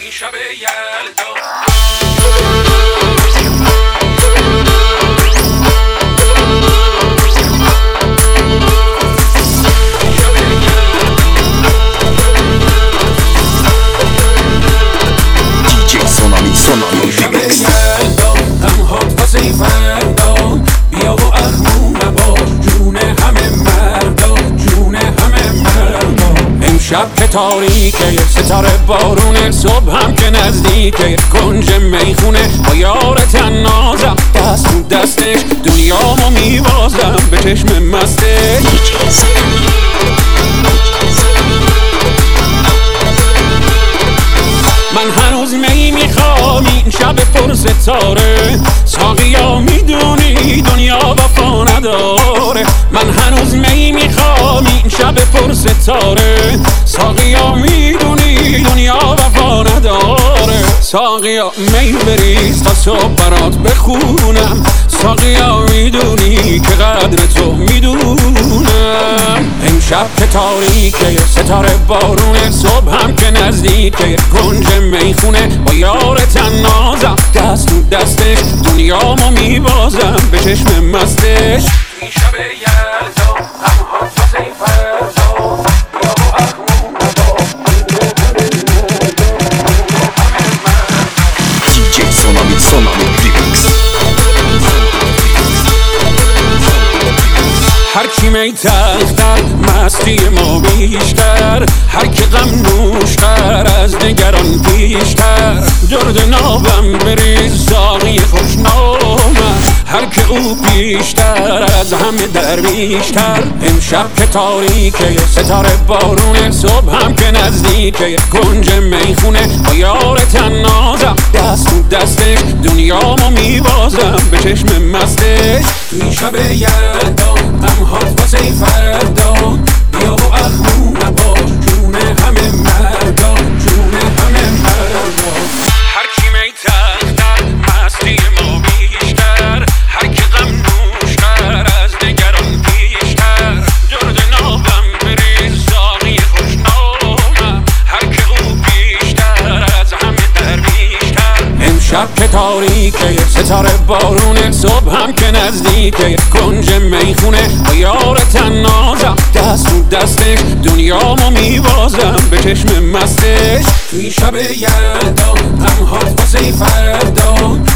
توی شب یلدا توی شب یلدا غم‌هات واسه فردا بیا و اخمو نباش جون همه مردا جون همه مردا امشب که تاریکه ستاره بارونه صبح هم که نزدیکه کنج میخونه با یار تنازم دست تو دستش دنیامو میبازم به چشم مستش من هنوز می میخوام این شب پر ستاره ساقیا میدونی دنیا وفا نداره من هنوز می میخوام این شب پر ستاره ساقیا میدونی دنیا وفا نداره ساقیا می بریز تا صبح برات بخونم ساقیا میدونی که قدر تو میدونم امشب که تاریکه ستاره بارونه صبح هم که نزدیکه کنج میخونه با یار تنازم دست تو دستش دنیامو میبازم به چشم مستش توی شب یلدا غم‌هات واسه فردا بیا و اخمو نباش DJ Sonami Remix. هرچی می تلختر مستی ما بیشتر هر که غم نوشتر از نگران پیشتر درد نابم بریز ساقی خوشنامم هر که او بیشتر از همه درویشتر امشب که تاریکه ستاره بارونه صبح هم که نزدیکه کنج میخونه با یار تنازم دست تو دستش دنیامو میبازم به چشم مستش توی شب یلدا غم‌هات واسه فردا بیا و اخمو نباش جون همه مردا جون همه مردا هرچی می تلختر مستی ما بیشتر هر که غم نوشتر از نگران پیشتر درد نابم بریز ساقی خوشنامم هر که او بیشتر از همه درویشتر امشب که تاریکه ستاره بارونه صبح هم که نزدیکه کنج میخونه با یار تنازم دست تو دستش دنیامو میبازم به چشم مستش توی شب یلدا غم‌هات واسه فردا